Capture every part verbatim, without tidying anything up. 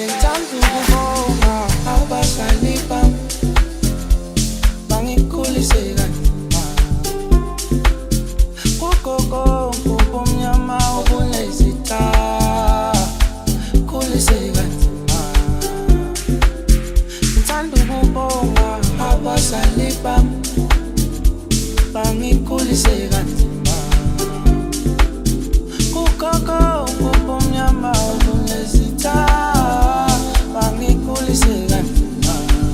Ngithanda ukubonga abazali bami bangikhulise kanzima. Kugogo ngubumnyama obunezitha khulise kanzima. Ngithanda ukubonga abazali bami bangikhulise kanzima. Kugogo ngubumnyama obunezitha bangikhulise kanzima.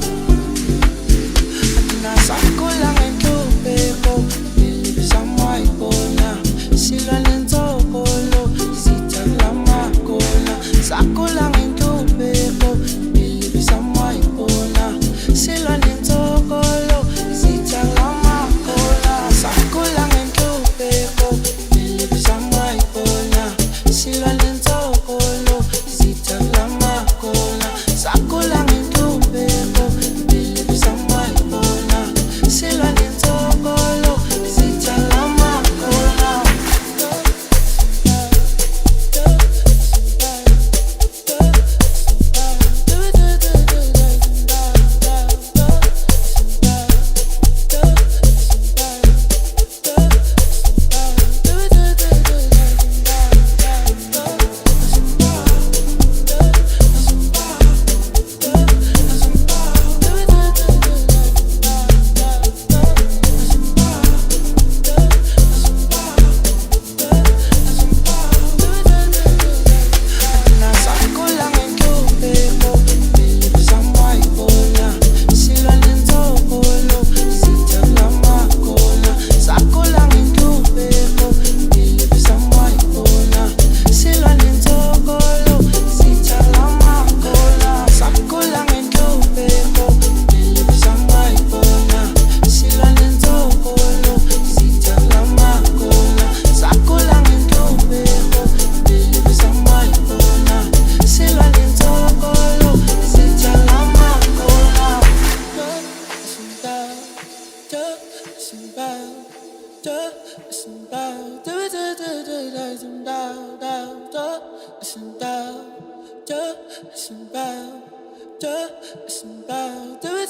Athina sakhula ngenhlupheko belibisa moyibona silwa nensokolo zitha kulamakhona. Sakhula ngenhlupheko belibisa moyibona silwa nensokolo zitha kulamakhona. Sakhula ngenhlupheko belibisa moyibona silwa nensokolo zitha kulamakhona. Sakhula ngenhlupheko belibisa moyibona silwa nensokolo zitha kulamakhona. Sakhula ngenhlupheko belibisa moyibona silwa nensokolo zitha kulamakhona. Sakhula ngenhlupheko belibisa moyibona silwa nensokolo zitha kulamakhona. Sakhula ngenhlupheko belibisa moyibona silwa nensokolo zitha kulamakhona. Sakhula ngenhlupheko belibisa moyibona silwa nensokolo zitha kulamakhona. Listen,